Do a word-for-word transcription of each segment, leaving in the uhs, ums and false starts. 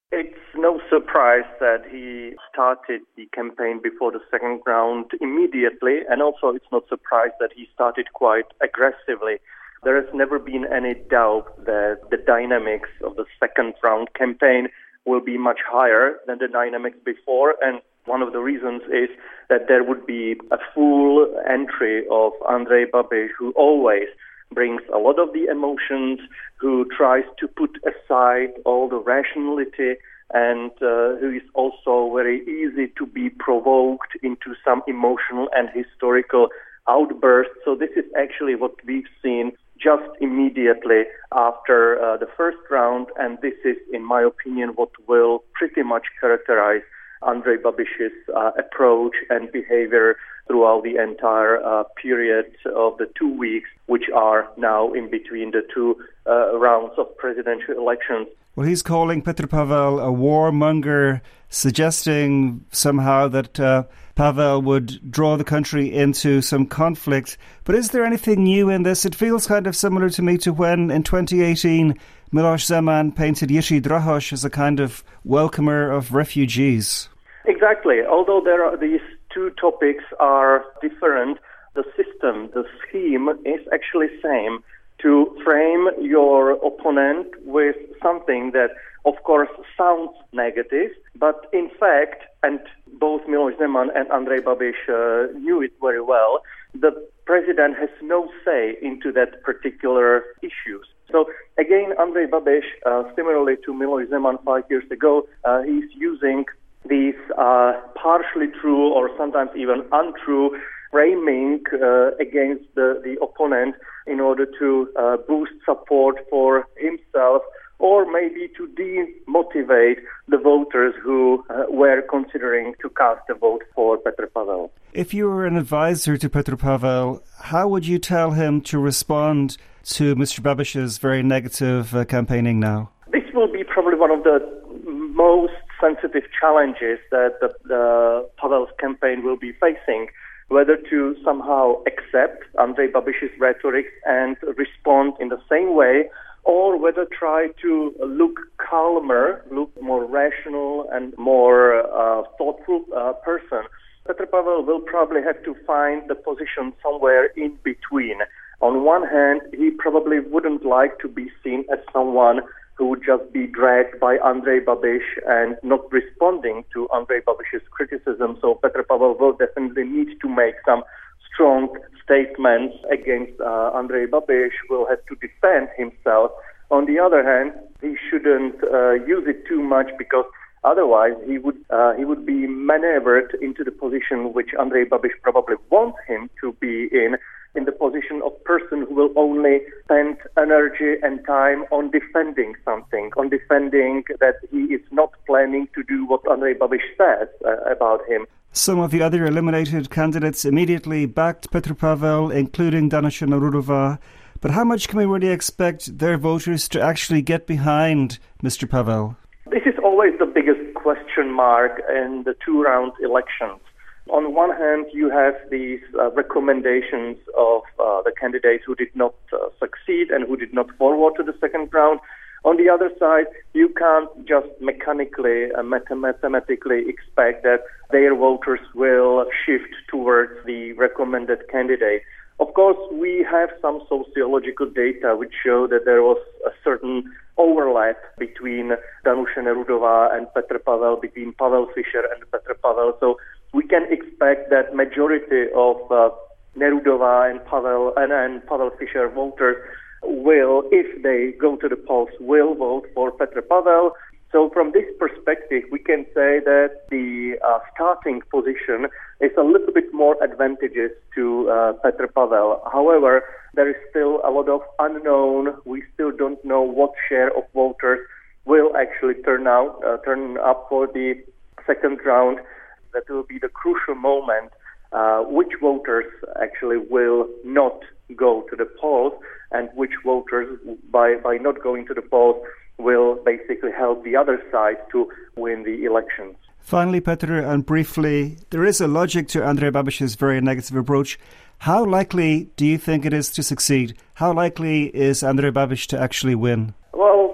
It's no surprise that he started the campaign before the second round immediately, and also it's not surprise that he started quite aggressively. There has never been any doubt that the dynamics of the second round campaign will be much higher than the dynamics before, and one of the reasons is that there would be a full entry of Andrej Babiš, who always brings a lot of the emotions, who tries to put aside all the rationality, and uh, who is also very easy to be provoked into some emotional and historical outbursts. So this is actually what we've seen just immediately after uh, the first round, and this is, in my opinion, what will pretty much characterize Andrej Babiš's uh, approach and behavior throughout the entire uh, period of the two weeks, which are now in between the two uh, rounds of presidential elections. Well, he's calling Petr Pavel a warmonger, suggesting somehow that uh, Pavel would draw the country into some conflict. But is there anything new in this? It feels kind of similar to me to when, in twenty eighteen, Miloš Zeman painted Jiří Drahoš as a kind of welcomer of refugees. Exactly. Although there are these two topics are different, the system, the scheme is actually same. To frame your opponent with something that, of course, sounds negative, but in fact, and both Miloš Zeman and Andrej Babiš uh, knew it very well, the president has no say into that particular issues. So again, Andrej Babiš, uh, similarly to Miloš Zeman five years ago, uh, he's using these uh, partially true or sometimes even untrue framing uh, against the, the opponent in order to uh, boost support for himself, or maybe to demotivate the voters who uh, were considering to cast a vote for Petr Pavel. If you were an advisor to Petr Pavel, how would you tell him to respond to Mister Babiš's very negative uh, campaigning now? This will be probably one of the most sensitive challenges that the, the Pavel's campaign will be facing, whether to somehow accept Andrej Babiš's rhetoric and respond in the same way, or whether try to look calmer, look more rational and more uh, thoughtful uh, person. Petr Pavel will probably have to find the position somewhere in between. On one hand, he probably wouldn't like to be seen as someone who would just be dragged by Andrej Babiš and not responding to Andrej Babiš's criticism. So Petr Pavel will definitely need to make some strong statements against uh, Andrej Babiš, will have to defend himself. On the other hand, he shouldn't uh, use it too much, because otherwise he would uh, he would be maneuvered into the position which Andrej Babiš probably wants him to be in, in the position of person who will only spend energy and time on defending something, on defending that he is not planning to do what Andrej Babiš says uh, about him. Some of the other eliminated candidates immediately backed Petr Pavel, including Danuše Nerudová. But how much can we really expect their voters to actually get behind Mister Pavel? This is always the biggest question mark in the two-round elections. On one hand, you have these uh, recommendations of uh, the candidates who did not uh, succeed and who did not forward to the second round. On the other side, you can't just mechanically, uh, mathematically expect that their voters will shift towards the recommended candidate. Of course, we have some sociological data which show that there was a certain overlap between Danuše Nerudová and Petr Pavel, between Pavel Fischer and Petr Pavel. So we can expect that majority of uh, Nerudová and Pavel and, and Pavel Fischer voters will, if they go to the polls, will vote for Petr Pavel. So from this perspective, we can say that the uh, starting position is a little bit more advantageous to uh, Petr Pavel. However, there is still a lot of unknown. We still don't know what share of voters will actually turn out, uh, turn up for the second round. That will be the crucial moment, uh, which voters actually will not go to the polls, and which voters, by, by not going to the polls, will basically help the other side to win the elections. Finally, Petr, and briefly, there is a logic to Andrej Babiš's very negative approach. How likely do you think it is to succeed? How likely is Andrej Babiš to actually win? Well,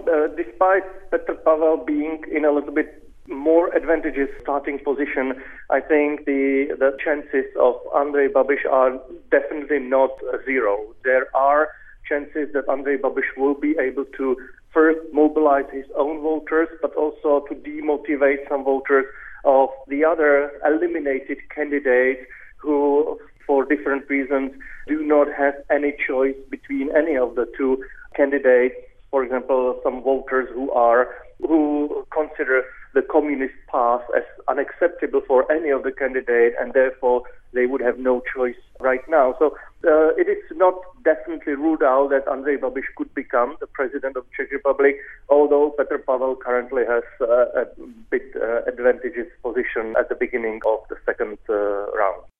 uh, despite Petr Pavel being in a little bit more advantageous starting position, I think the the chances of Andrej Babiš are definitely not zero. There are chances that Andrej Babiš will be able to first mobilize his own voters, but also to demotivate some voters of the other eliminated candidates who, for different reasons, do not have any choice between any of the two candidates. For example, some voters who are who consider the communist path as unacceptable for any of the candidates, and therefore they would have no choice right now. So uh, it is not definitely ruled out that Andrej Babiš could become the president of Czech Republic, although Petr Pavel currently has uh, a bit uh, advantageous position at the beginning of the second uh, round.